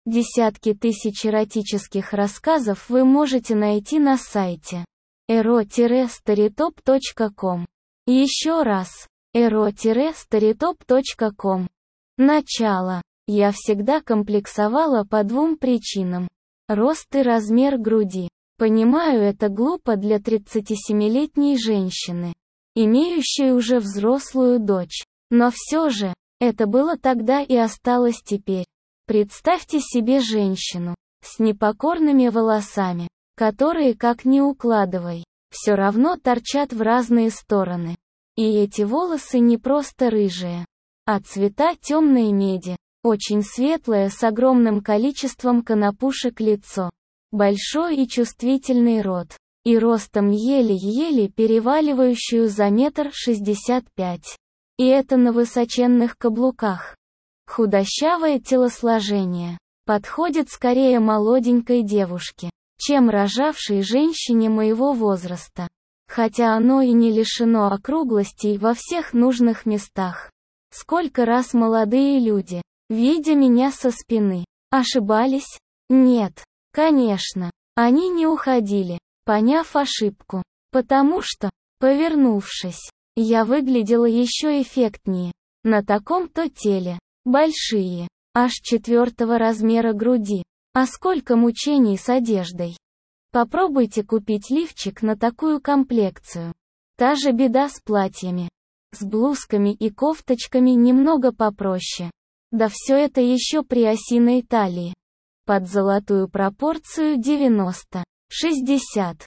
Десятки тысяч эротических рассказов вы можете найти на сайте ero-storytop.com. Еще раз, ero-storytop.com. Начало. Я всегда комплексовала по двум причинам. Рост и размер груди. Понимаю, это глупо для 37-летней женщины, имеющей уже взрослую дочь. Но все же, это было тогда и осталось теперь. Представьте себе женщину с непокорными волосами, которые, как ни укладывай, все равно торчат в разные стороны. И эти волосы не просто рыжие, а цвета темной меди, очень светлое с огромным количеством конопушек лицо, большой и чувствительный рот, и ростом еле-еле переваливающую за 1,65 м. И это на высоченных каблуках. Худощавое телосложение подходит скорее молоденькой девушке, чем рожавшей женщине моего возраста. Хотя оно и не лишено округлостей во всех нужных местах. Сколько раз молодые люди, видя меня со спины, ошибались? Нет, конечно, они не уходили, поняв ошибку, потому что, повернувшись, я выглядела еще эффектнее. На таком-то теле, большие, аж 4-го размера груди. А сколько мучений с одеждой. Попробуйте купить лифчик на такую комплекцию. Та же беда с платьями. С блузками и кофточками немного попроще. Да все это еще при осиной талии. Под золотую пропорцию 90, 60,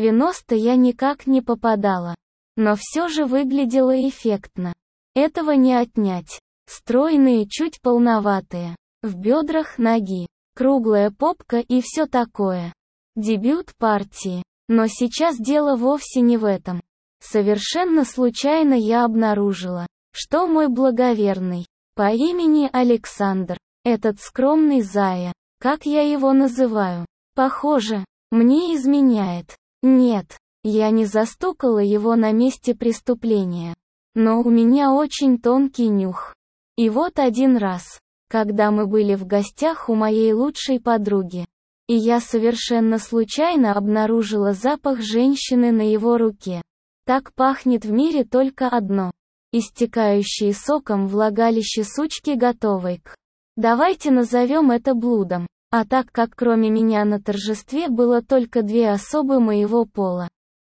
90 я никак не попадала. Но все же выглядело эффектно. Этого не отнять. Стройные, чуть полноватые. В бедрах ноги. Круглая попка и все такое. Дебют партии. Но сейчас дело вовсе не в этом. Совершенно случайно я обнаружила, что мой благоверный, по имени Александр, этот скромный зая, как я его называю, похоже, мне изменяет. Нет, я не застукала его на месте преступления. Но у меня очень тонкий нюх. И вот один раз, когда мы были в гостях у моей лучшей подруги, и я совершенно случайно обнаружила запах женщины на его руке. Так пахнет в мире только одно. Истекающие соком влагалище сучки готовой к. Давайте назовем это блудом. А так как кроме меня на торжестве было только две особы моего пола,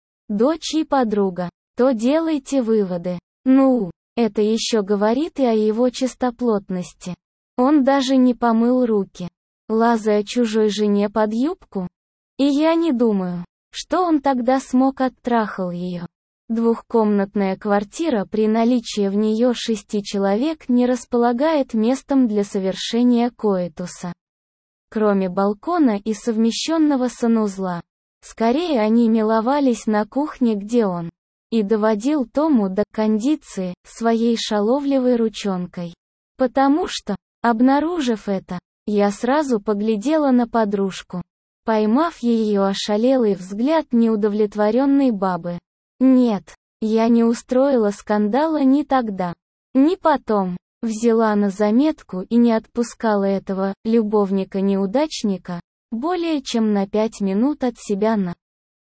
дочь и подруга, то делайте выводы. Ну, это еще говорит и о его чистоплотности. Он даже не помыл руки, лазая чужой жене под юбку. И я не думаю, что он тогда смог оттрахал ее. Двухкомнатная квартира при наличии в нее 6 человек не располагает местом для совершения коитуса. Кроме балкона и совмещенного санузла. Скорее они миловались на кухне, где он и доводил Тому до кондиции своей шаловливой ручонкой. Потому что, обнаружив это, я сразу поглядела на подружку, поймав ее ошалелый взгляд неудовлетворенной бабы. Нет, я не устроила скандала ни тогда, ни потом. Взяла на заметку и не отпускала этого любовника-неудачника более чем на 5 минут от себя на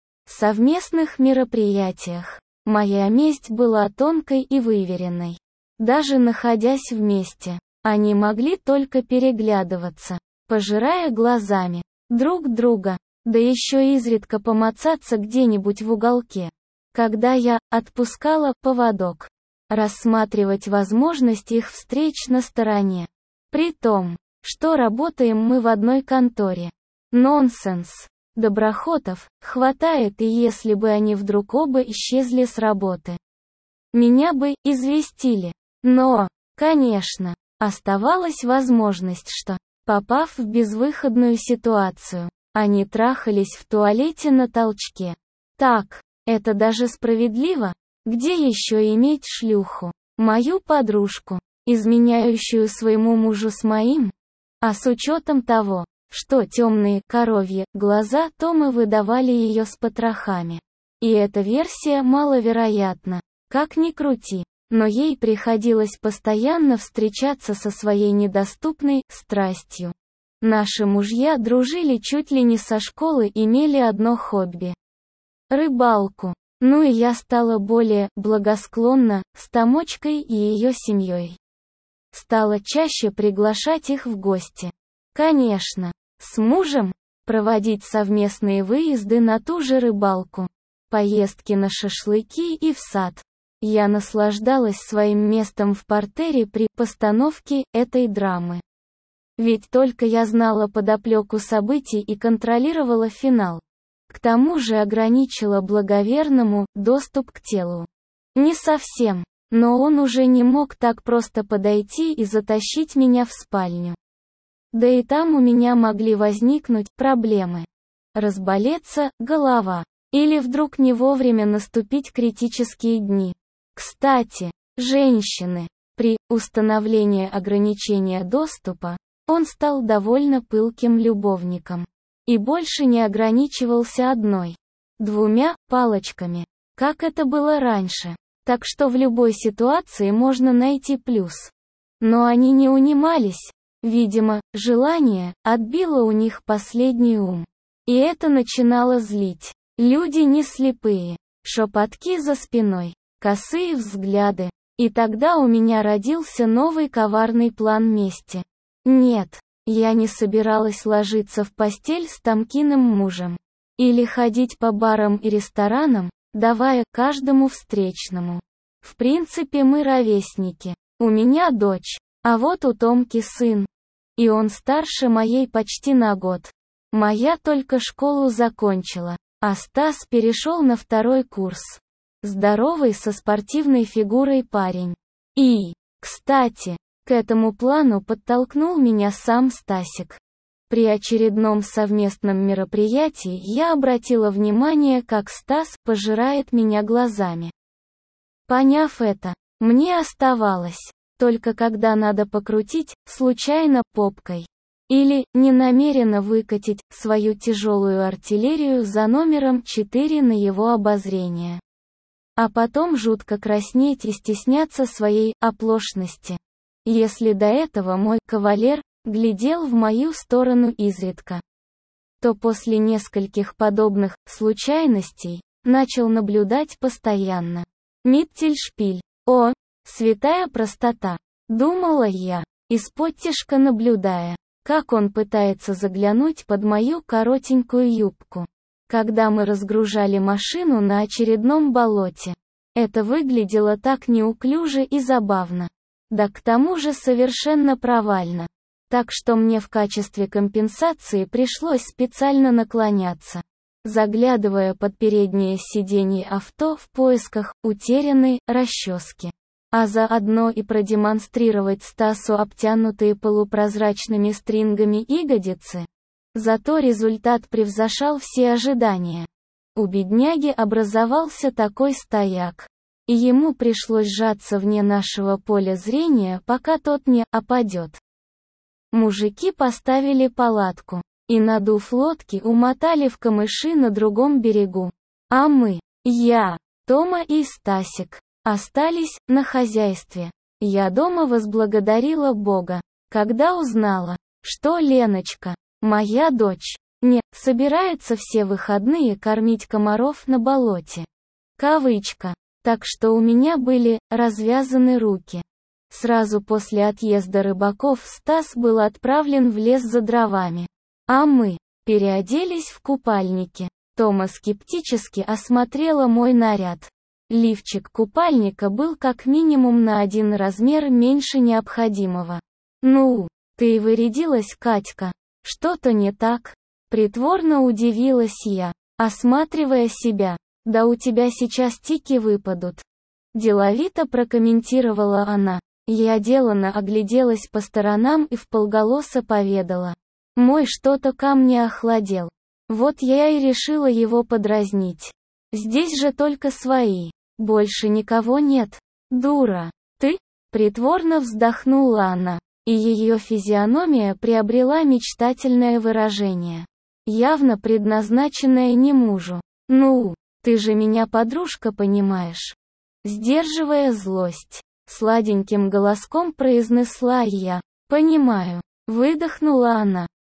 совместных мероприятиях. Моя месть была тонкой и выверенной. Даже находясь вместе, они могли только переглядываться, пожирая глазами друг друга, да еще изредка помацаться где-нибудь в уголке. Когда я отпускала поводок, рассматривать возможность их встреч на стороне. При том, что работаем мы в одной конторе. Нонсенс. Доброхотов хватает, и если бы они вдруг оба исчезли с работы, меня бы известили. Но, конечно, оставалась возможность, что, попав в безвыходную ситуацию, они трахались в туалете на толчке. Так, это даже справедливо? Где еще иметь шлюху? Мою подружку, изменяющую своему мужу с моим? А с учетом того, что темные коровьи глаза Томы выдавали ее с потрохами. И эта версия маловероятна, как ни крути, но ей приходилось постоянно встречаться со своей недоступной страстью. Наши мужья дружили чуть ли не со школы, имели одно хобби — рыбалку. Ну и я стала более благосклонна с Томочкой и ее семьей. Стала чаще приглашать их в гости. Конечно, с мужем проводить совместные выезды на ту же рыбалку, поездки на шашлыки и в сад. Я наслаждалась своим местом в партере при постановке этой драмы. Ведь только я знала подоплеку событий и контролировала финал. К тому же ограничила благоверному доступ к телу. Не совсем, но он уже не мог так просто подойти и затащить меня в спальню. Да и там у меня могли возникнуть проблемы. Разболеться голова. Или вдруг не вовремя наступить критические дни. Кстати, женщины, при установлении ограничения доступа, он стал довольно пылким любовником. И больше не ограничивался одной, двумя палочками, как это было раньше. Так что в любой ситуации можно найти плюс. Но они не унимались. Видимо, желание отбило у них последний ум. И это начинало злить. Люди не слепые. Шепотки за спиной, косые взгляды. И тогда у меня родился новый коварный план мести. Нет, я не собиралась ложиться в постель с Томкиным мужем. Или ходить по барам и ресторанам, давая каждому встречному. В принципе, мы ровесники. У меня дочь, а вот у Томки сын. И он старше моей почти на год. Моя только школу закончила, а Стас перешел на 2-й курс. Здоровый со спортивной фигурой парень. И, кстати, к этому плану подтолкнул меня сам Стасик. При очередном совместном мероприятии я обратила внимание, как Стас пожирает меня глазами. Поняв это, мне оставалось, только когда надо покрутить, случайно попкой. Или, ненамеренно выкатить свою тяжелую артиллерию за номером 4 на его обозрение. А потом жутко краснеть и стесняться своей оплошности. Если до этого мой кавалер глядел в мою сторону изредка, то после нескольких подобных случайностей начал наблюдать постоянно. Миттельшпиль. О, святая простота, думала я, исподтишка наблюдая, как он пытается заглянуть под мою коротенькую юбку. Когда мы разгружали машину на очередном болоте, это выглядело так неуклюже и забавно. Да к тому же совершенно провально. Так что мне в качестве компенсации пришлось специально наклоняться, заглядывая под переднее сиденье авто в поисках утерянной расчески. А заодно и продемонстрировать Стасу обтянутые полупрозрачными стрингами ягодицы. Зато результат превзошел все ожидания. У бедняги образовался такой стояк. И ему пришлось сжаться вне нашего поля зрения, пока тот не опадет. Мужики поставили палатку, и, надув лодки, умотали в камыши на другом берегу. А мы, я, Тома и Стасик, остались на хозяйстве. Я дома возблагодарила Бога, когда узнала, что Леночка, моя дочь, не собирается все выходные кормить комаров на болоте. Кавычка. Так что у меня были развязаны руки. Сразу после отъезда рыбаков Стас был отправлен в лес за дровами. А мы переоделись в купальники. Тома скептически осмотрела мой наряд. Лифчик купальника был как минимум на 1 размер меньше необходимого. «Ну, ты и вырядилась, Катька. Что-то не так?» Притворно удивилась я, осматривая себя. «Да у тебя сейчас тики выпадут». Деловито прокомментировала она. Я деланно огляделась по сторонам и вполголоса поведала. Мой что-то ко мне охладел. Вот я и решила его подразнить. Здесь же только свои. Больше никого нет. Дура. Ты? Притворно вздохнула она, и ее физиономия приобрела мечтательное выражение. Явно предназначенное не мужу. Ну, ты же меня, подружка, понимаешь. Сдерживая злость, сладеньким голоском произнесла я. Понимаю. Выдохнула она.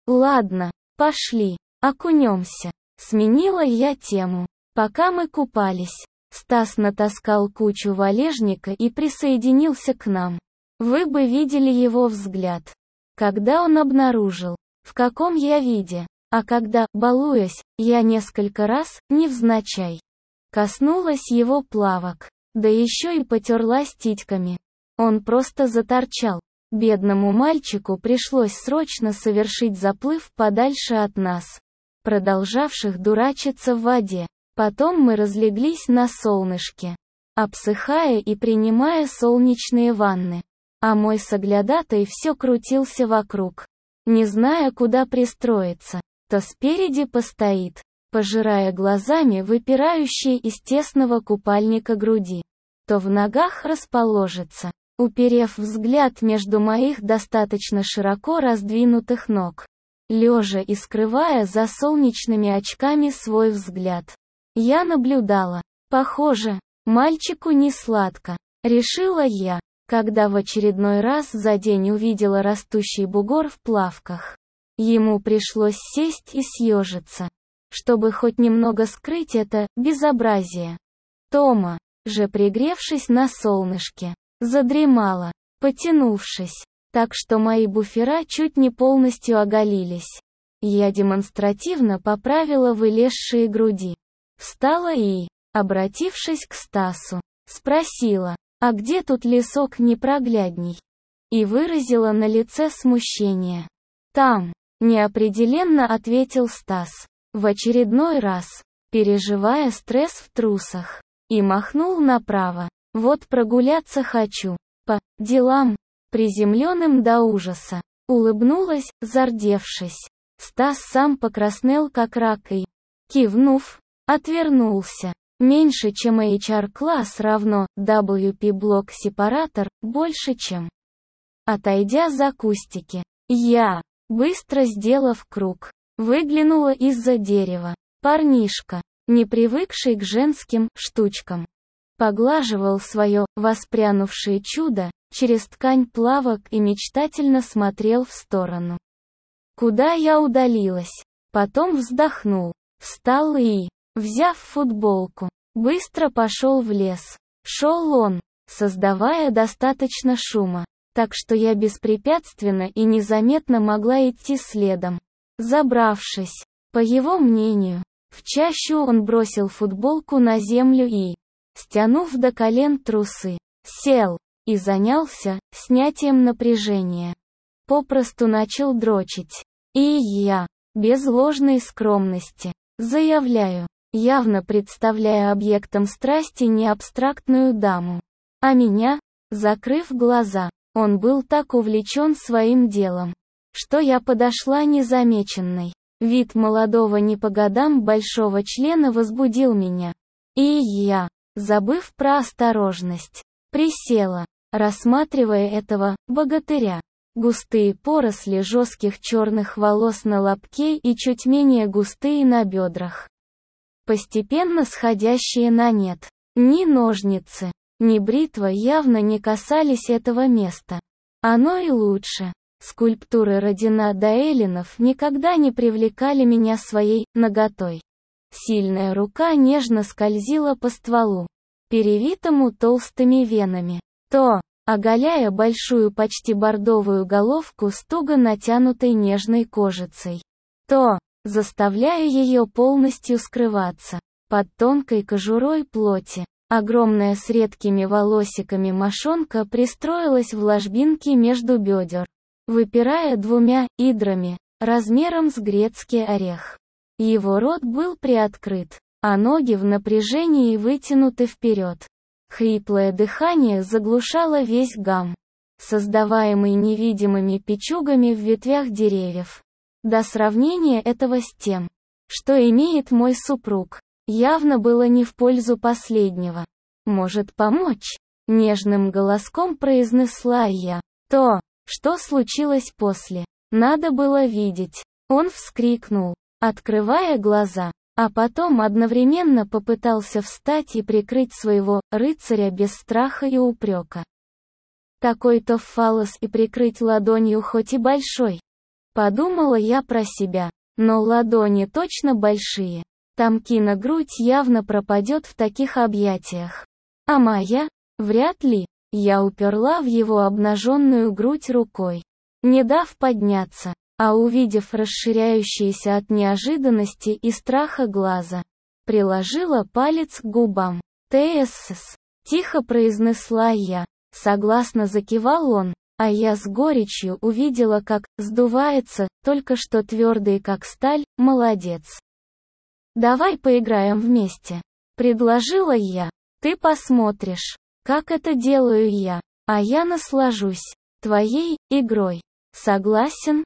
Ладно, пошли, окунемся. Сменила я тему. Пока мы купались, Стас натаскал кучу валежника и присоединился к нам. Вы бы видели его взгляд. Когда он обнаружил, в каком я виде, а когда, балуясь, я несколько раз, невзначай, коснулась его плавок, да еще и потерлась титьками. Он просто заторчал. Бедному мальчику пришлось срочно совершить заплыв подальше от нас, продолжавших дурачиться в воде. Потом мы разлеглись на солнышке, обсыхая и принимая солнечные ванны. А мой соглядатай все крутился вокруг, не зная, куда пристроиться. То спереди постоит, пожирая глазами выпирающие из тесного купальника груди, то в ногах расположится, уперев взгляд между моих достаточно широко раздвинутых ног, лежа и скрывая за солнечными очками свой взгляд. Я наблюдала. Похоже, мальчику не сладко, решила я, когда в очередной раз за день увидела растущий бугор в плавках. Ему пришлось сесть и съежиться, чтобы хоть немного скрыть это безобразие. Тома же, пригревшись на солнышке, задремала, потянувшись, так что мои буфера чуть не полностью оголились. Я демонстративно поправила вылезшие груди. Встала и, обратившись к Стасу, спросила, а где тут лесок непроглядней? И выразила на лице смущение. Там, неопределенно ответил Стас, в очередной раз, переживая стресс в трусах, и махнул направо. Вот прогуляться хочу, по делам, приземленным до ужаса. Улыбнулась, зардевшись. Стас сам покраснел как рак и, кивнув, отвернулся. Меньше чем HR-класс равно WP-блок-сепаратор, больше чем. Отойдя за кустики, я, быстро сделав круг, выглянула из-за дерева. Парнишка, не привыкший к женским штучкам, поглаживал свое воспрянувшее чудо через ткань плавок и мечтательно смотрел в сторону, куда я удалилась. Потом вздохнул, встал и, взяв футболку, быстро пошел в лес. Шел он, создавая достаточно шума, так что я беспрепятственно и незаметно могла идти следом. Забравшись, по его мнению, в чащу, он бросил футболку на землю и, стянув до колен трусы, сел и занялся снятием напряжения. Попросту начал дрочить. И я, без ложной скромности, заявляю, явно представляя объектом страсти не абстрактную даму, а меня, закрыв глаза. Он был так увлечен своим делом, что я подошла незамеченной. Вид молодого не по годам большого члена возбудил меня. И я, забыв про осторожность, присела, рассматривая этого богатыря. Густые поросли жестких черных волос на лобке и чуть менее густые на бедрах, постепенно сходящие на нет. Ни ножницы, ни бритва явно не касались этого места. Оно и лучше. Скульптуры Родина Даэлинов никогда не привлекали меня своей наготой. Сильная рука нежно скользила по стволу, перевитому толстыми венами, то оголяя большую почти бордовую головку с туго натянутой нежной кожицей, то заставляя ее полностью скрываться под тонкой кожурой плоти. Огромная с редкими волосиками мошонка пристроилась в ложбинке между бедер, выпирая двумя идрами, размером с грецкий орех. Его рот был приоткрыт, а ноги в напряжении вытянуты вперед. Хриплое дыхание заглушало весь гам, создаваемый невидимыми печугами в ветвях деревьев. До сравнения этого с тем, что имеет мой супруг, явно было не в пользу последнего. «Может помочь?» — нежным голоском произнесла я. То, что случилось после, надо было видеть. Он вскрикнул, открывая глаза, а потом одновременно попытался встать и прикрыть своего рыцаря без страха и упрека. Такой-то фаллос и прикрыть ладонью хоть и большой. Подумала я про себя, но ладони точно большие. Тамкина грудь явно пропадет в таких объятиях. А моя? Вряд ли. Я уперла в его обнаженную грудь рукой, не дав подняться, а увидев расширяющиеся от неожиданности и страха глаза, приложила палец к губам. «ТСС», — тихо произнесла я. Согласно закивал он, а я с горечью увидела, как сдувается, только что твердый как сталь, молодец. «Давай поиграем вместе», — предложила я. «Ты посмотришь, как это делаю я, а я наслажусь твоей игрой. Согласен?»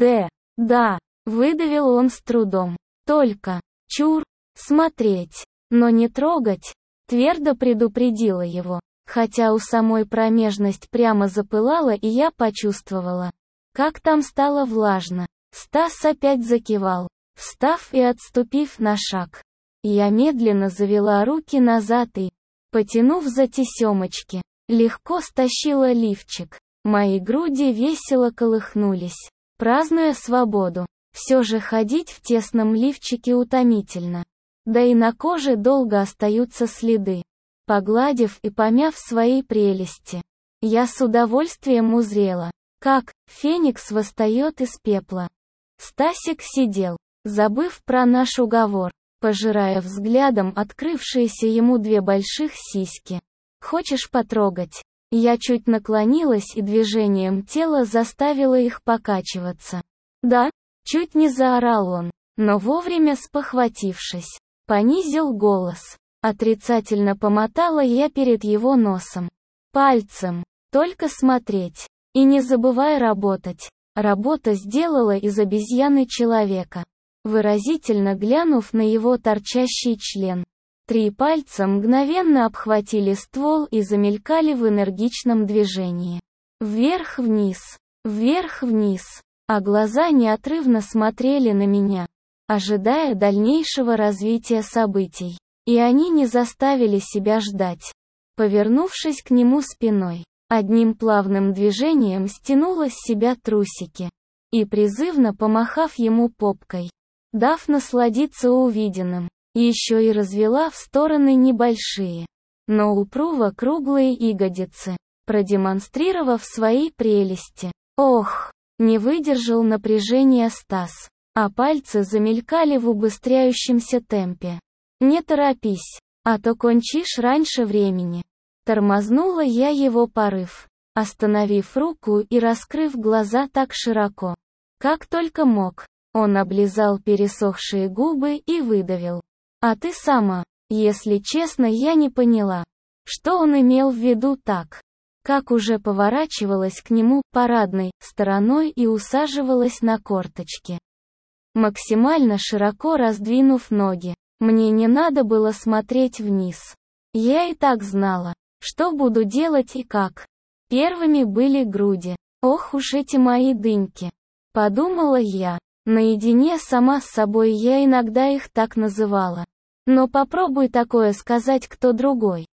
Да», — выдавил он с трудом. «Только, чур, смотреть, но не трогать», — твердо предупредила его. Хотя у самой промежность прямо запылала, и я почувствовала, как там стало влажно. Стас опять закивал, встав и отступив на шаг. Я медленно завела руки назад и, потянув за тесемочки, легко стащила лифчик. Мои груди весело колыхнулись, празднуя свободу. Все же ходить в тесном лифчике утомительно. Да и на коже долго остаются следы. Погладив и помяв свои прелести, я с удовольствием узрела, как феникс восстает из пепла. Стасик сидел, забыв про наш уговор, пожирая взглядом открывшиеся ему две больших сиськи. «Хочешь потрогать?» Я чуть наклонилась и движением тела заставила их покачиваться. «Да?» — чуть не заорал он, но вовремя спохватившись, понизил голос. Отрицательно помотала я перед его носом. Пальцем. «Только смотреть. И не забывай работать». Работа сделала из обезьяны человека. Выразительно глянув на его торчащий член, 3 пальца мгновенно обхватили ствол и замелькали в энергичном движении. Вверх-вниз, вверх-вниз, а глаза неотрывно смотрели на меня, ожидая дальнейшего развития событий. И они не заставили себя ждать. Повернувшись к нему спиной, одним плавным движением стянула с себя трусики и, призывно помахав ему попкой, дав насладиться увиденным, еще и развела в стороны небольшие, но упруго круглые ягодицы, продемонстрировав свои прелести. Ох, не выдержал напряжения Стас, а пальцы замелькали в убыстряющемся темпе. «Не торопись, а то кончишь раньше времени». Тормознула я его порыв, остановив руку и раскрыв глаза так широко, как только мог. Он облизал пересохшие губы и выдавил. «А ты сама?» Если честно, я не поняла, что он имел в виду так, как уже поворачивалась к нему парадной стороной и усаживалась на корточки, максимально широко раздвинув ноги. Мне не надо было смотреть вниз. Я и так знала, что буду делать и как. Первыми были груди. Ох уж эти мои дыньки. Подумала я. Наедине сама с собой я иногда их так называла. Но попробуй такое сказать кто другой.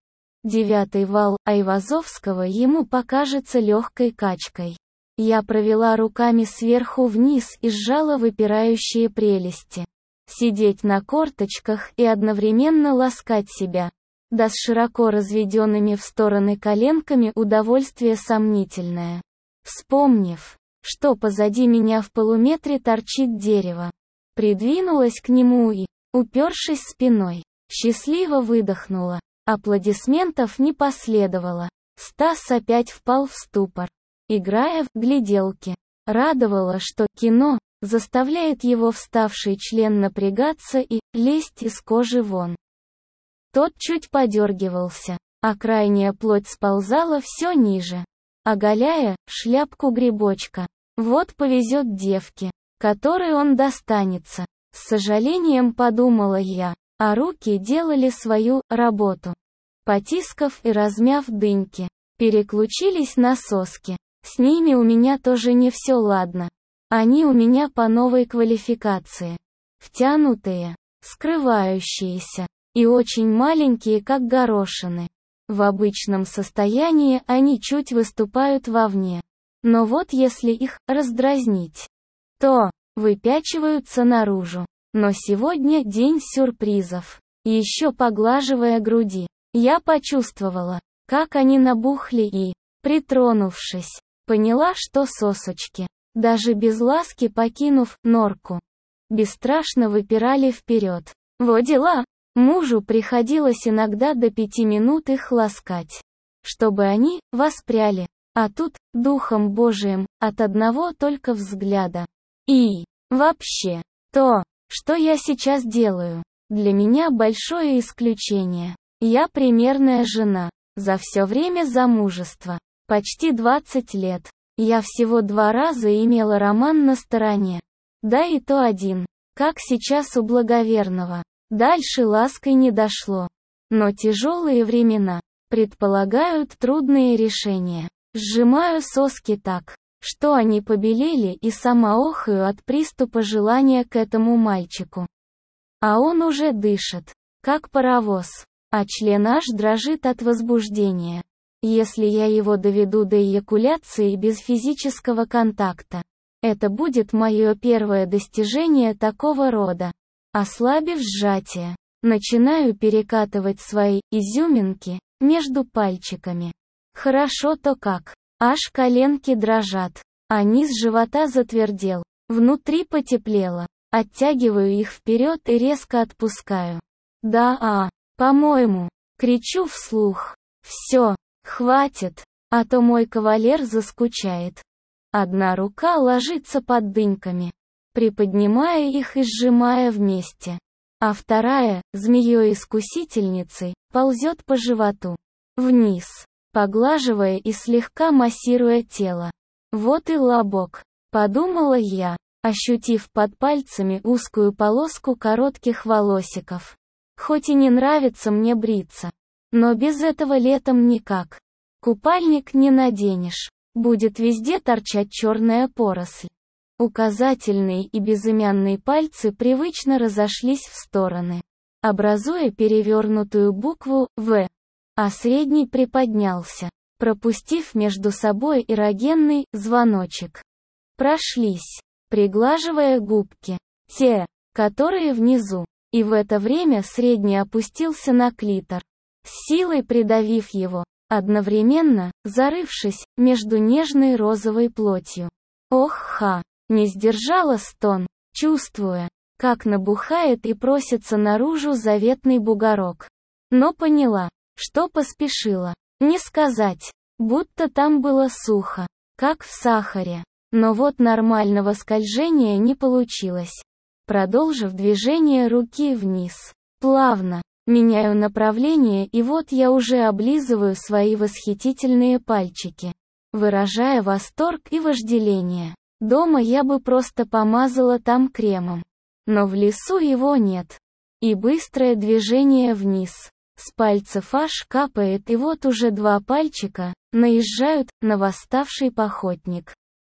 9-й вал Айвазовского ему покажется легкой качкой. Я провела руками сверху вниз и сжала выпирающие прелести. Сидеть на корточках и одновременно ласкать себя, да с широко разведенными в стороны коленками, удовольствие сомнительное. Вспомнив, что позади меня в полуметре торчит дерево, придвинулась к нему и, упершись спиной, счастливо выдохнула. Аплодисментов не последовало. Стас опять впал в ступор, играя в гляделки. Радовало, что кино заставляет его вставший член напрягаться и лезть из кожи вон. Тот чуть подергивался, а крайняя плоть сползала все ниже, оголяя шляпку грибочка. Вот повезет девке, которой он достанется. С сожалением подумала я, а руки делали свою работу. Потискав и размяв дыньки, переключились на соски. С ними у меня тоже не все ладно. Они у меня по новой квалификации. Втянутые, скрывающиеся, и очень маленькие, как горошины. В обычном состоянии они чуть выступают вовне. Но вот если их раздразнить, то выпячиваются наружу. Но сегодня день сюрпризов. Еще поглаживая груди, я почувствовала, как они набухли и, притронувшись, поняла, что сосочки, даже без ласки покинув норку, бесстрашно выпирали вперед. Во дела! Мужу приходилось иногда до 5 минут их ласкать, чтобы они воспряли, а тут, духом Божиим, от одного только взгляда. И, вообще, то, что я сейчас делаю, для меня большое исключение. Я примерная жена, за все время замужества, почти 20 лет, я всего 2 раза имела роман на стороне. Да и то один, как сейчас у благоверного. Дальше лаской не дошло. Но тяжелые времена предполагают трудные решения. Сжимаю соски так, что они побелели, и сама охаю от приступа желания к этому мальчику. А он уже дышит, как паровоз, а член аж дрожит от возбуждения. Если я его доведу до эякуляции без физического контакта, это будет мое первое достижение такого рода. Ослабив сжатие, начинаю перекатывать свои изюминки между пальчиками. Хорошо-то как. Аж коленки дрожат, а низ живота затвердел, внутри потеплело. Оттягиваю их вперед и резко отпускаю. Да, по-моему, кричу вслух. Все, хватит, а то мой кавалер заскучает. Одна рука ложится под дыньками, приподнимая их и сжимая вместе, а вторая, змеей-искусительницей, ползет по животу, вниз, поглаживая и слегка массируя тело. Вот и лобок, подумала я, ощутив под пальцами узкую полоску коротких волосиков. Хоть и не нравится мне бриться, но без этого летом никак. Купальник не наденешь, будет везде торчать черная поросль. Указательные и безымянные пальцы привычно разошлись в стороны, образуя перевернутую букву «В», а средний приподнялся, пропустив между собой эрогенный звоночек. Прошлись, приглаживая губки, те, которые внизу, и в это время средний опустился на клитор, с силой придавив его, одновременно, зарывшись между нежной розовой плотью. Ох-ха! Не сдержала стон, чувствуя, как набухает и просится наружу заветный бугорок. Но поняла, что поспешила. Не сказать, будто там было сухо, как в сахаре. Но вот нормального скольжения не получилось. Продолжив движение руки вниз, плавно, меняю направление, и вот я уже облизываю свои восхитительные пальчики, выражая восторг и вожделение. Дома я бы просто помазала там кремом. Но в лесу его нет. И быстрое движение вниз. С пальцев аж капает, и вот уже 2 пальчика наезжают на восставший похотник.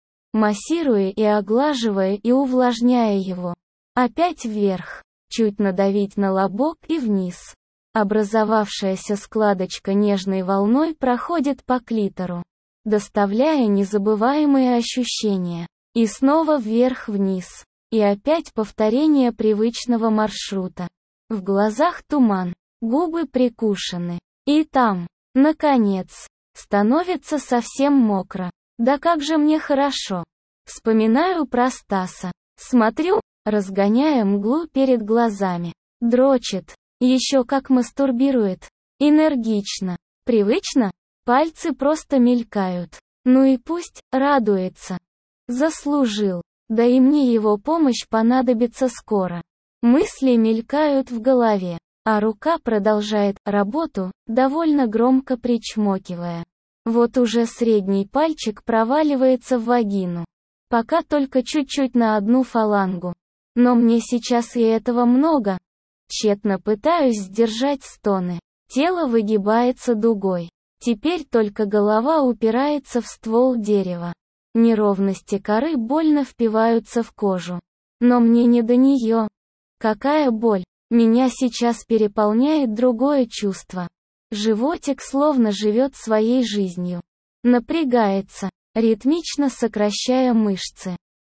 Массируя и оглаживая и увлажняя его. Опять вверх. Чуть надавить на лобок и вниз. Образовавшаяся складочка нежной волной проходит по клитору, доставляя незабываемые ощущения. И снова вверх-вниз. И опять повторение привычного маршрута. В глазах туман, губы прикушены. И там, наконец, становится совсем мокро. Да как же мне хорошо. Вспоминаю про Стаса. Смотрю, разгоняя мглу перед глазами. Дрочит. Еще как мастурбирует. Энергично. Привычно? Пальцы просто мелькают. Ну и пусть, радуется. Заслужил. Да и мне его помощь понадобится скоро. Мысли мелькают в голове, а рука продолжает работу, довольно громко причмокивая. Вот уже средний пальчик проваливается в вагину. Пока только чуть-чуть на одну фалангу. Но мне сейчас и этого много. Тщетно пытаюсь сдержать стоны. Тело выгибается дугой. Теперь только голова упирается в ствол дерева. Неровности коры больно впиваются в кожу. Но мне не до нее. Какая боль! Меня сейчас переполняет другое чувство. Животик словно живет своей жизнью. Напрягается, ритмично сокращая мышцы.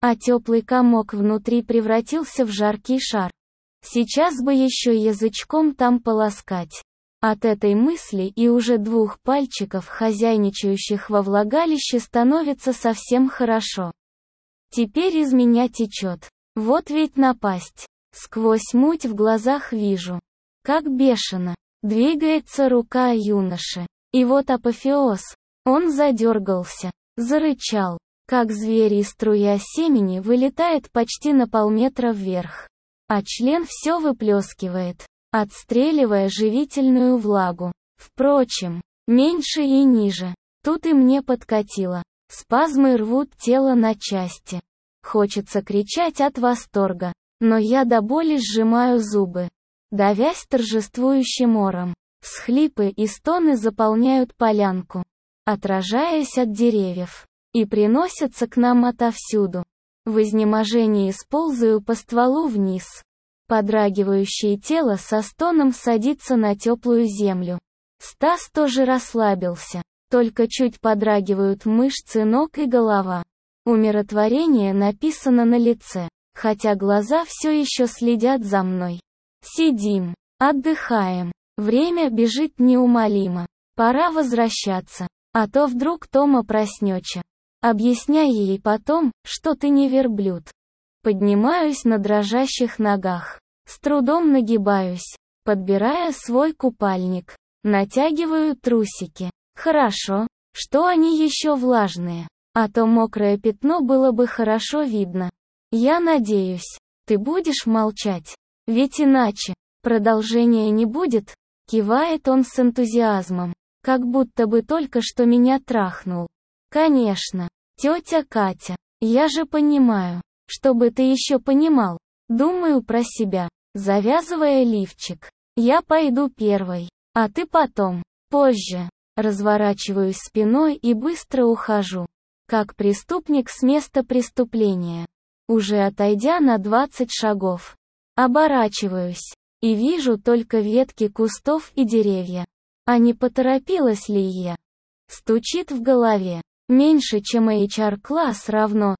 а теплый комок внутри превратился в жаркий шар. Сейчас бы еще язычком там полоскать. От этой мысли и уже 2 пальчиков, хозяйничающих во влагалище, становится совсем хорошо. Теперь из меня течет. Вот ведь напасть. Сквозь муть в глазах вижу, как бешено двигается рука юноши. И вот апофеоз. Он задергался, зарычал, как зверь, и струя семени вылетает почти на полметра вверх. А член все выплескивает, отстреливая живительную влагу. Впрочем, меньше и ниже. Тут и мне подкатило. Спазмы рвут тело на части. Хочется кричать от восторга, но я до боли сжимаю зубы, давясь торжествующим ором. Всхлипы и стоны заполняют полянку, отражаясь от деревьев, и приносятся к нам отовсюду. В изнеможении сползаю по стволу вниз. Подрагивающее тело со стоном садится на теплую землю. Стас тоже расслабился, только чуть подрагивают мышцы ног и голова. Умиротворение написано на лице, хотя глаза все еще следят за мной. Сидим, отдыхаем. Время бежит неумолимо. Пора возвращаться, а то вдруг Тома проснется. Объясняй ей потом, что ты не верблюд. Поднимаюсь на дрожащих ногах. С трудом нагибаюсь, подбирая свой купальник. Натягиваю трусики. Хорошо, что они еще влажные, а то мокрое пятно было бы хорошо видно. Я надеюсь, ты будешь молчать, ведь иначе продолжения не будет. Кивает он с энтузиазмом, как будто бы только что меня трахнул. Конечно, тетя Катя, я же понимаю, чтобы ты еще понимал. Думаю про себя, завязывая лифчик. Я пойду первой, а ты потом, позже. Разворачиваюсь спиной и быстро ухожу, как преступник с места преступления. Уже отойдя на 20 шагов, оборачиваюсь. И вижу только ветки кустов и деревья. А не поторопилась ли я? Стучит в голове. Меньше, чем HR-класс равно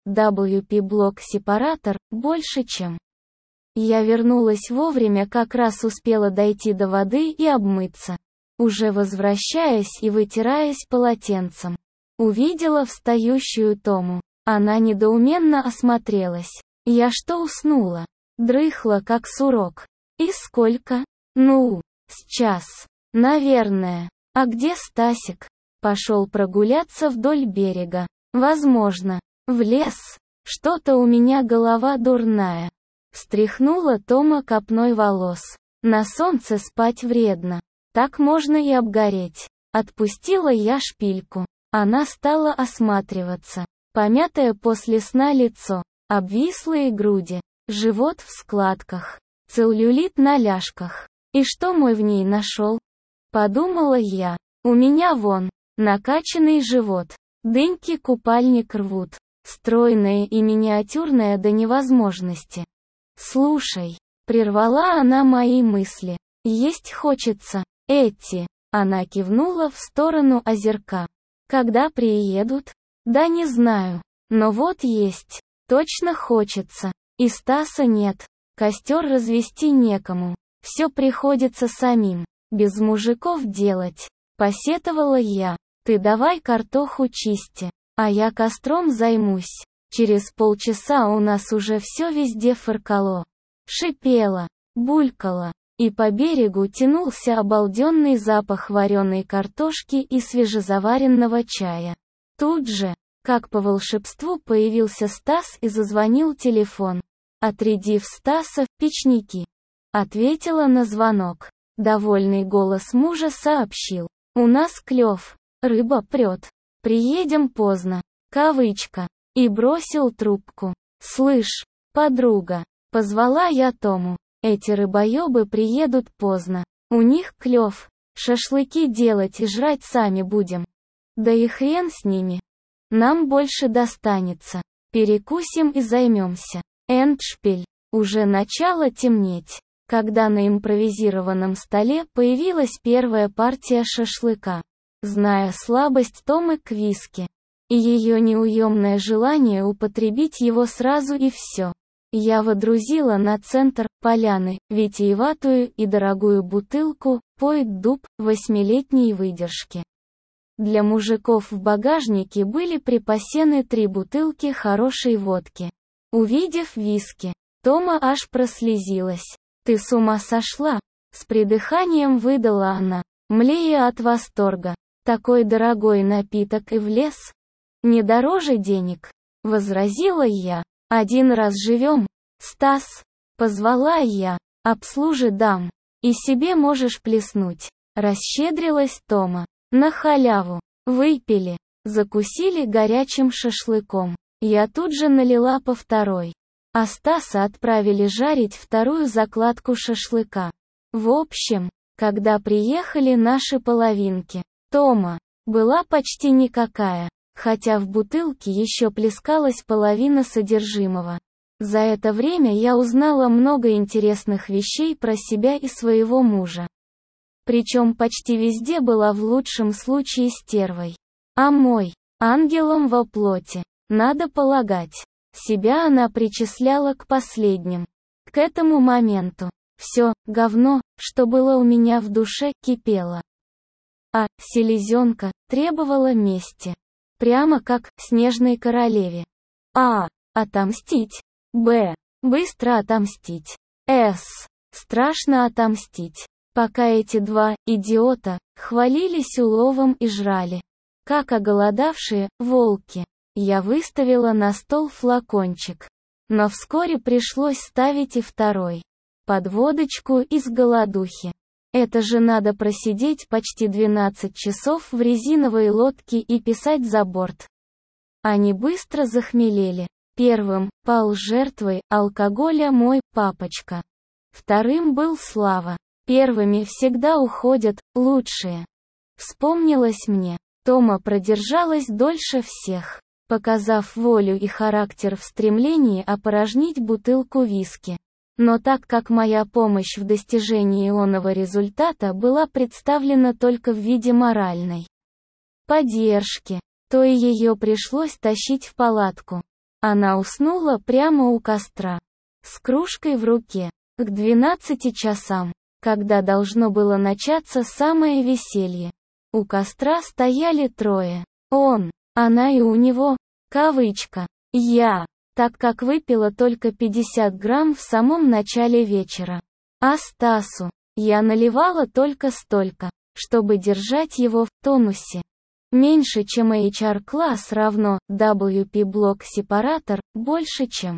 WP-блок-сепаратор, больше, чем. Я вернулась вовремя, как раз успела дойти до воды и обмыться. Уже возвращаясь и вытираясь полотенцем, увидела встающую Тому. Она недоуменно осмотрелась. Я что, уснула? Дрыхла, как сурок. И сколько? Ну, с час. Наверное. А где Стасик? Пошел прогуляться вдоль берега. Возможно. В лес. Что-то у меня голова дурная. Встряхнула Тома копной волос. На солнце спать вредно. Так можно и обгореть. Отпустила я шпильку. Она стала осматриваться. Помятое после сна лицо. Обвислые груди. Живот в складках. Целлюлит на ляжках. И что мой в ней нашел? Подумала я. У меня вон, накачанный живот. Дыньки купальник рвут. Стройная и миниатюрная до невозможности. Слушай, прервала она мои мысли. Есть хочется. Эти. Она кивнула в сторону озерка. Когда приедут? Да не знаю. Но вот есть. Точно хочется. И Стаса нет. Костер развести некому. Все приходится самим. Без мужиков делать. Посетовала я. Ты давай картоху чисти, а я костром займусь. Через полчаса у нас уже все везде фыркало. Шипело, булькало. И по берегу тянулся обалденный запах вареной картошки и свежезаваренного чая. Тут же, как по волшебству, появился Стас и зазвонил телефон. Отрядив Стаса в печники, ответила на звонок. Довольный голос мужа сообщил. У нас клев, рыба прет. Приедем поздно. Кавычка. И бросил трубку. Слышь, подруга, позвала я Тому. Эти рыбоебы приедут поздно. У них клев. Шашлыки делать и жрать сами будем. Да и хрен с ними. Нам больше достанется. Перекусим и займемся. Эндшпиль. Уже начало темнеть, когда на импровизированном столе появилась первая партия шашлыка. Зная слабость Томы к виски, и ее неуемное желание употребить его сразу и все. Я водрузила на центр поляны витиеватую и дорогую бутылку «Пойт Дуб» 8-летней выдержки. Для мужиков в багажнике были припасены 3 бутылки хорошей водки. Увидев виски, Тома аж прослезилась. «Ты с ума сошла?» — с придыханием выдала она, млея от восторга. «Такой дорогой напиток и в лес? Не дороже денег?» — возразила я. «Один раз живем, Стас!» — позвала я. «Обслужи дам, и себе можешь плеснуть». Расщедрилась Тома. На халяву. Выпили. Закусили горячим шашлыком. Я тут же налила по второй. А Стаса отправили жарить вторую закладку шашлыка. В общем, когда приехали наши половинки, Тома была почти никакая, хотя в бутылке еще плескалась половина содержимого. За это время я узнала много интересных вещей про себя и своего мужа. Причем почти везде была в лучшем случае стервой. А мой — ангелом во плоти, надо полагать. Себя она причисляла к последним. К этому моменту все говно, что было у меня в душе, кипело. А селезенка требовала мести. Прямо как снежной королеве. А. Отомстить. Б. Быстро отомстить. С. Страшно отомстить. Пока эти 2 идиота хвалились уловом и жрали, как оголодавшие волки, я выставила на стол флакончик. Но вскоре пришлось ставить и второй. Под водочку из голодухи. Это же надо просидеть почти 12 часов в резиновой лодке и писать за борт. Они быстро захмелели. Первым пал жертвой алкоголя мой папочка. Вторым был Слава. Первыми всегда уходят лучшие. Вспомнилось мне. Тома продержалась дольше всех, показав волю и характер в стремлении опорожнить бутылку виски. Но так как моя помощь в достижении оного результата была представлена только в виде моральной поддержки, то и ее пришлось тащить в палатку. Она уснула прямо у костра, с кружкой в руке. К 12 часам, когда должно было начаться самое веселье, у костра стояли 3. Он, она и у него, кавычка, я, так как выпила только 50 грамм в самом начале вечера. А Стасу я наливала только столько, чтобы держать его в тонусе. Меньше, чем HR-класс равно WP-блок-сепаратор, больше, чем.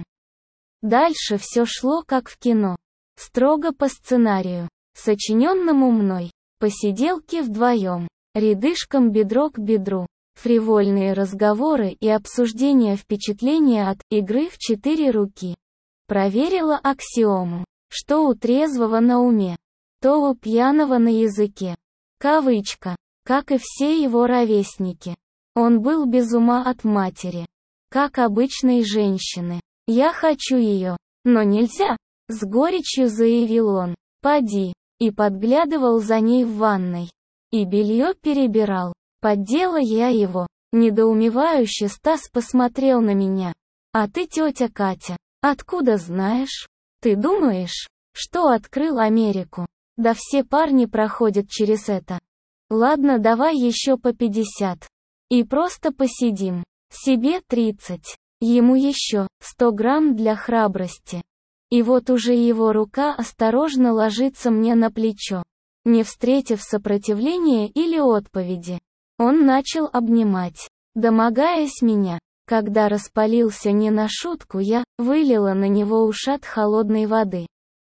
Дальше все шло как в кино. Строго по сценарию, сочиненному мной. Посиделки вдвоем, рядышком бедро к бедру. Фривольные разговоры и обсуждение впечатления от игры в 4 руки. Проверила аксиому, что у трезвого на уме, то у пьяного на языке. Кавычка. Как и все его ровесники. Он был без ума от матери. Как обычной женщины. Я хочу ее, но нельзя, с горечью заявил он. Поди. И подглядывал за ней в ванной. И белье перебирал. Поддела я его. Недоумевающе Стас посмотрел на меня. А ты, тетя Катя, откуда знаешь? Ты думаешь, что открыл Америку? Да все парни проходят через это. Ладно, давай еще по 50. И просто посидим. Себе 30. Ему еще 100 грамм для храбрости. И вот уже его рука осторожно ложится мне на плечо. Не встретив сопротивления или отповеди, он начал обнимать, домогаясь меня. Когда распалился не на шутку, я вылила на него ушат холодной воды,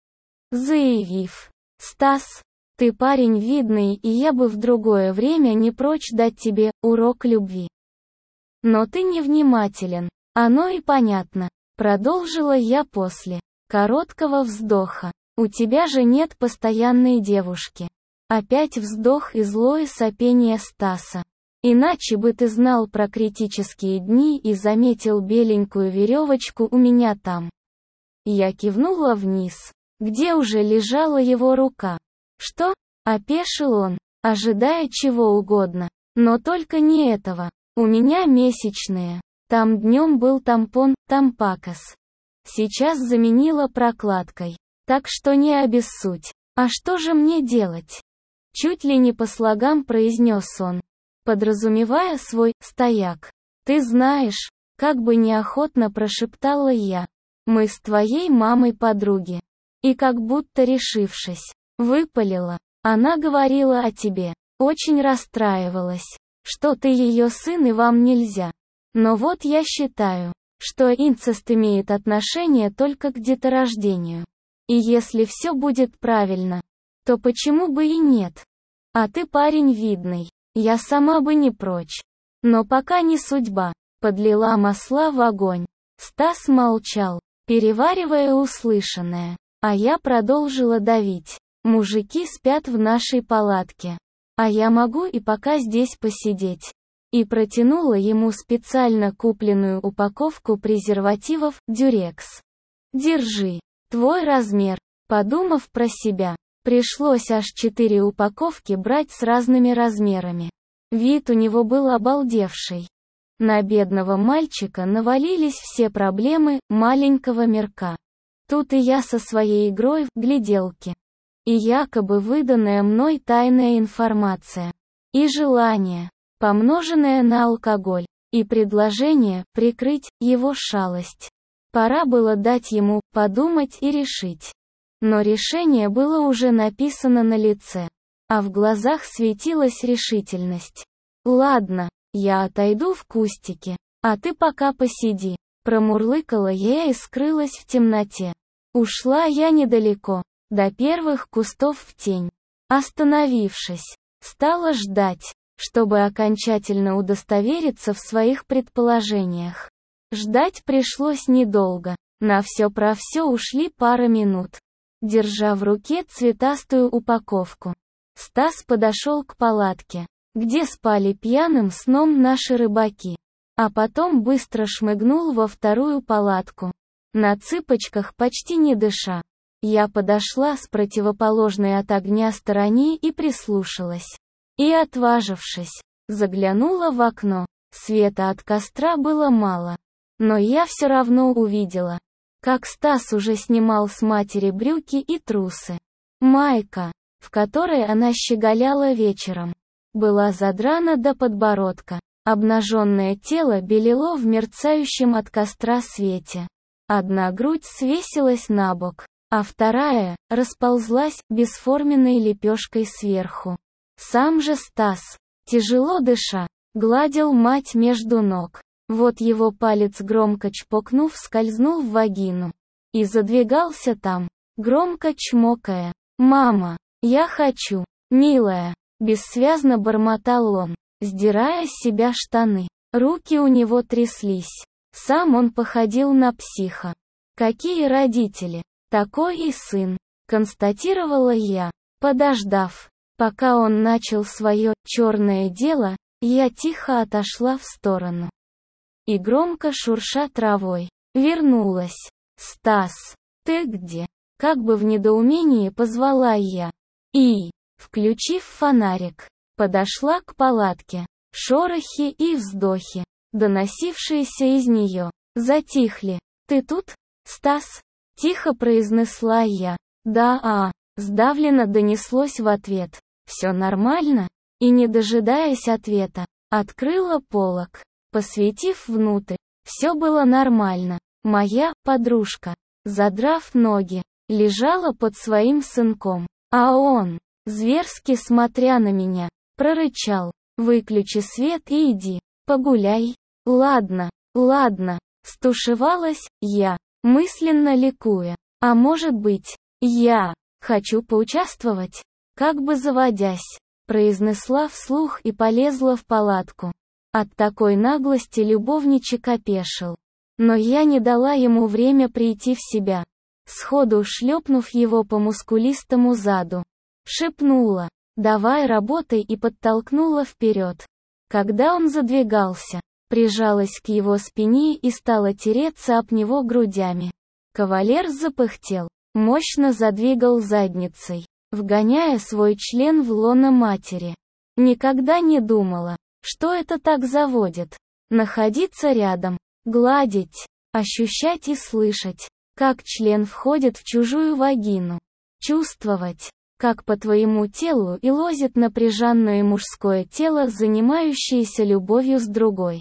заявив: «Стас, ты парень видный, и я бы в другое время не прочь дать тебе урок любви. Но ты невнимателен, оно и понятно», — продолжила я после короткого вздоха. «У тебя же нет постоянной девушки». Опять вздох и злое сопение Стаса. «Иначе бы ты знал про критические дни и заметил беленькую веревочку у меня там». Я кивнула вниз, где уже лежала его рука. «Что?» — опешил он, ожидая чего угодно, но только не этого. У меня месячные. Там днем был тампон, тампакос. Сейчас заменила прокладкой. Так что не обессудь. А что же мне делать? Чуть ли не по слогам произнес он, подразумевая свой стояк. Ты знаешь, как бы неохотно прошептала я. Мы с твоей мамой подруги. И как будто решившись, выпалила. Она говорила о тебе. Очень расстраивалась, что ты ее сын и вам нельзя. Но вот я считаю, что инцест имеет отношение только к деторождению. И если все будет правильно, то почему бы и нет? А ты парень видный, я сама бы не прочь. Но пока не судьба. Подлила масла в огонь. Стас молчал, переваривая услышанное. А я продолжила давить. Мужики спят в нашей палатке. А я могу и пока здесь посидеть. И протянула ему специально купленную упаковку презервативов «Дюрекс». Держи. Твой размер. Подумав про себя, пришлось аж 4 упаковки брать с разными размерами. Вид у него был обалдевший. На бедного мальчика навалились все проблемы маленького мирка. Тут и я со своей игрой в гляделки. И якобы выданная мной тайная информация. И желание, помноженное на алкоголь. И предложение прикрыть его шалость. Пора было дать ему подумать и решить. Но решение было уже написано на лице. А в глазах светилась решительность. Ладно, я отойду в кустики. А ты пока посиди. Промурлыкала я и скрылась в темноте. Ушла я недалеко, до первых кустов в тень. Остановившись, стала ждать, чтобы окончательно удостовериться в своих предположениях. Ждать пришлось недолго, на все про все ушли пара минут. Держа в руке цветастую упаковку, Стас подошел к палатке, где спали пьяным сном наши рыбаки. А потом быстро шмыгнул во вторую палатку. На цыпочках, почти не дыша. Я подошла с противоположной от огня стороне и прислушалась. И отважившись, заглянула в окно. Света от костра было мало. Но я все равно увидела, как Стас уже снимал с матери брюки и трусы. Майка, в которой она щеголяла вечером, была задрана до подбородка. Обнаженное тело белело в мерцающем от костра свете. Одна грудь свесилась на бок, а вторая расползлась бесформенной лепешкой сверху. Сам же Стас, тяжело дыша, гладил мать между ног. Вот его палец, громко чпокнув, скользнул в вагину. И задвигался там, громко чмокая. «Мама, я хочу, милая!» Бессвязно бормотал он, сдирая с себя штаны. Руки у него тряслись. Сам он походил на психа. Какие родители, такой и сын, констатировала я. Подождав, пока он начал свое черное дело, я тихо отошла в сторону. И громко шурша травой, вернулась. «Стас, ты где?» Как бы в недоумении позвала я. И, включив фонарик, подошла к палатке. Шорохи и вздохи, доносившиеся из нее, затихли. «Ты тут, Стас?» — тихо произнесла я. «Да, сдавленно донеслось в ответ. «Все нормально?» И, не дожидаясь ответа, открыла полог, посветив внутрь. Все было нормально. Моя подружка, задрав ноги, лежала под своим сынком. А он, зверски смотря на меня, прорычал: «Выключи свет и иди, погуляй». «Ладно, ладно», стушевалась я, мысленно ликуя. «А может быть, я хочу поучаствовать?» Как бы заводясь, произнесла вслух и полезла в палатку. От такой наглости любовничек опешил. Но я не дала ему время прийти в себя. Сходу шлепнув его по мускулистому заду, шепнула: «Давай работай», и подтолкнула вперед. Когда он задвигался, прижалась к его спине и стала тереться об него грудями. Кавалер запыхтел, мощно задвигал задницей, вгоняя свой член в лоно матери. Никогда не думала, Что это так заводит? Находиться рядом, гладить, ощущать и слышать, как член входит в чужую вагину. Чувствовать, как по твоему телу и лозит напряженное мужское тело, занимающееся любовью с другой.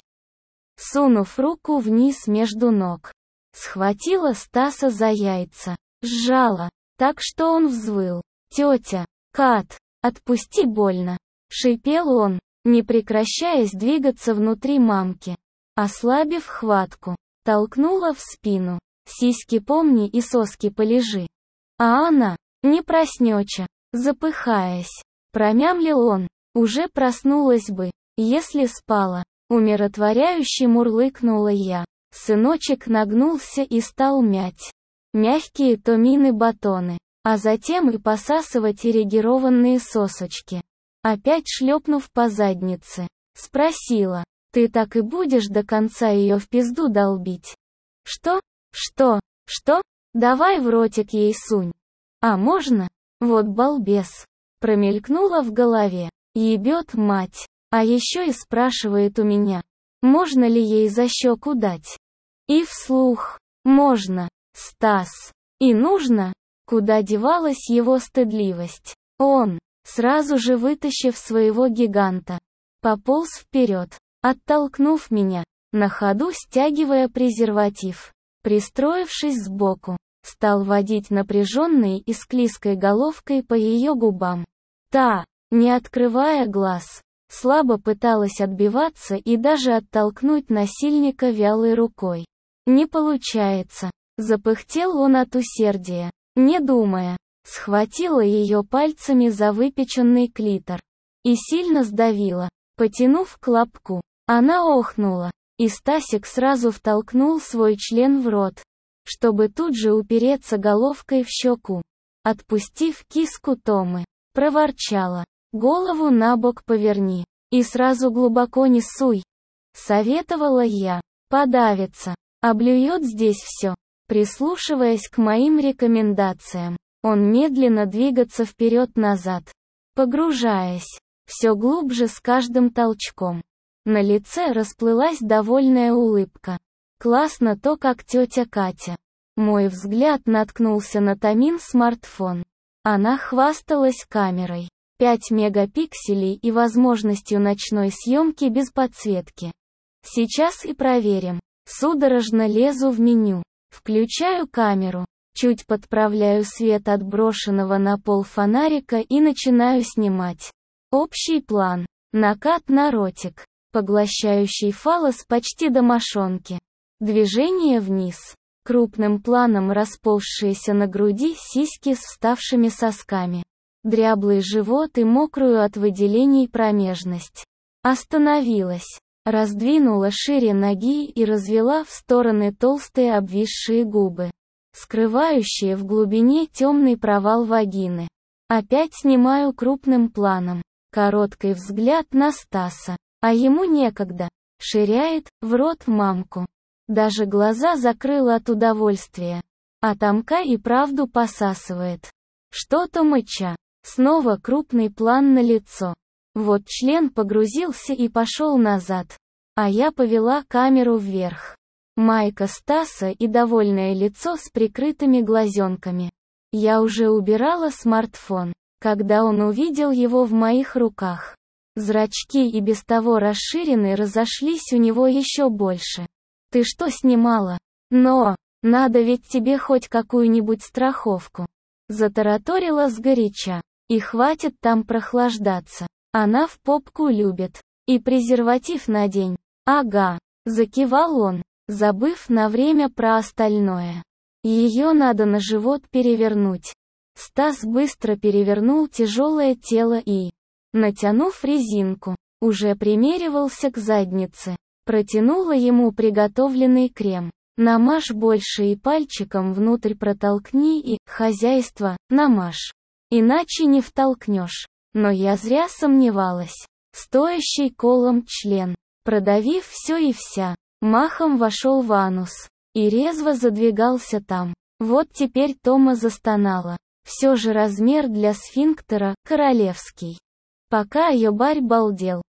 Сунув руку вниз между ног, схватила Стаса за яйца, сжала, так что он взвыл. «Тетя, Кат, отпусти, больно!» — шипел он, не прекращаясь двигаться внутри мамки. Ослабив хватку, толкнула в спину. «Сиськи помни и соски полежи». А она, не проснёча, запыхаясь, промямлил он, уже проснулась бы, если спала. Умиротворяюще мурлыкнула я. Сыночек нагнулся и стал мять мягкие томины-батоны, а затем и посасывать эрегированные сосочки. Опять шлепнув по заднице, спросила: «Ты так и будешь до конца ее в пизду долбить?» «Что? Что? Что? Давай в ротик ей сунь». «А можно? Вот балбес». Промелькнула в голове. Ебет мать. А еще и спрашивает у меня, можно ли ей за щеку дать. И вслух: можно, Стас. И нужно. Куда девалась его стыдливость? Он, сразу же вытащив своего гиганта, пополз вперед, оттолкнув меня, на ходу стягивая презерватив. Пристроившись сбоку, стал водить напряженной и склизкой головкой по ее губам. Та, не открывая глаз, слабо пыталась отбиваться и даже оттолкнуть насильника вялой рукой. «Не получается». Запыхтел он от усердия. Не думая, схватила ее пальцами за выпеченный клитор и сильно сдавила, потянув к лобку. Она охнула, и Стасик сразу втолкнул свой член в рот, чтобы тут же упереться головкой в щеку. Отпустив киску Томы, проворчала: «Голову на бок поверни, и сразу глубоко не суй», — советовала я. «Подавится, облюет здесь все». Прислушиваясь к моим рекомендациям, он медленно двигаться вперед-назад, погружаясь все глубже с каждым толчком. На лице расплылась довольная улыбка. Классно то, как тетя Катя. Мой взгляд наткнулся на Томин смартфон. Она хвасталась камерой 5 мегапикселей и возможностью ночной съемки без подсветки. Сейчас и проверим. Судорожно лезу в меню. Включаю камеру, чуть подправляю свет от брошенного на пол фонарика и начинаю снимать. Общий план. Накат на ротик, поглощающий фаллос почти до мошонки. Движение вниз. Крупным планом расползшиеся на груди сиськи с вставшими сосками. Дряблый живот и мокрую от выделений промежность. Остановилась. Раздвинула шире ноги и развела в стороны толстые обвисшие губы, скрывающие в глубине темный провал вагины. Опять снимаю крупным планом. Короткий взгляд на Стаса, а ему некогда. Ширяет в рот мамку. Даже глаза закрыла от удовольствия. А Томка и правду посасывает. Что-то мыча. Снова крупный план на лицо. Вот член погрузился и пошел назад. А я повела камеру вверх. Майка Стаса и довольное лицо с прикрытыми глазенками. Я уже убирала смартфон, когда он увидел его в моих руках. Зрачки и без того расширенные разошлись у него еще больше. «Ты что снимала? Но, надо ведь тебе хоть какую-нибудь страховку». Затараторила сгоряча. И хватит там прохлаждаться. Она в попку любит. И презерватив надень. Ага. Закивал он, забыв на время про остальное. Ее надо на живот перевернуть. Стас быстро перевернул тяжелое тело и, натянув резинку, уже примеривался к заднице. Протянула ему приготовленный крем. Намажь больше и пальчиком внутрь протолкни и, хозяйство, намажь. Иначе не втолкнешь. Но я зря сомневалась. Стоящий колом член, продавив все и вся, махом вошел в анус. И резво задвигался там. Вот теперь Тома застонала. Все же размер для сфинктера, королевский. Пока ее барь балдел,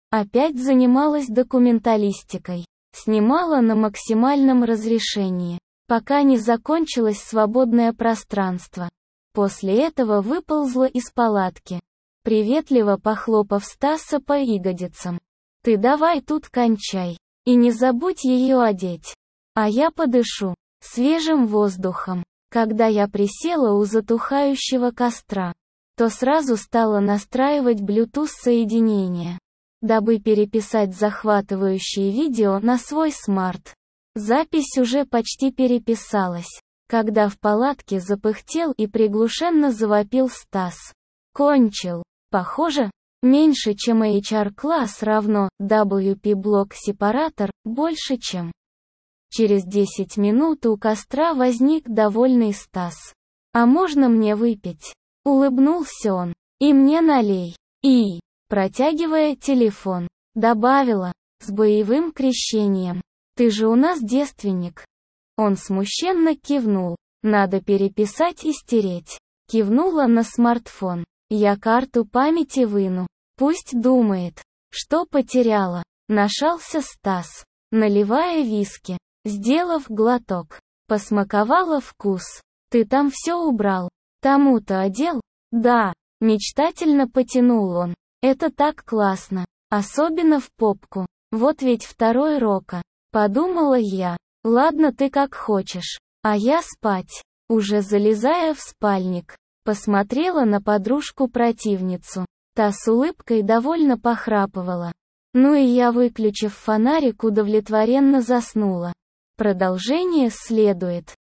Опять занималась документалистикой. Снимала на максимальном разрешении, пока не закончилось свободное пространство. После этого выползла из палатки, приветливо похлопав Стаса по ягодицам. «Ты давай тут кончай. И не забудь ее одеть. А я подышу свежим воздухом». Когда я присела у затухающего костра, то сразу стала настраивать Bluetooth-соединение, дабы переписать захватывающее видео на свой смарт. Запись уже почти переписалась, когда в палатке запыхтел и приглушенно завопил Стас. Кончил. Похоже, меньше чем HR-класс равно WP-блок-сепаратор, больше чем. Через 10 минут у костра возник довольный Стас. «А можно мне выпить?» Улыбнулся он. «И мне налей». И, протягивая телефон, добавила, с боевым крещением. «Ты же у нас девственник». Он смущенно кивнул. «Надо переписать и стереть». Кивнула на смартфон. «Я карту памяти выну. Пусть думает, что потеряла». Нашался Стас, наливая виски. Сделав глоток, посмаковала вкус. «Ты там все убрал? Тому-то одел?» «Да», — мечтательно потянул он. «Это так классно. Особенно в попку. Вот ведь второй рока». Подумала я. «Ладно, ты как хочешь. А я спать». Уже залезая в спальник, посмотрела на подружку-противницу. Та с улыбкой довольно похрапывала. Ну и я, выключив фонарик, удовлетворенно заснула. Продолжение следует.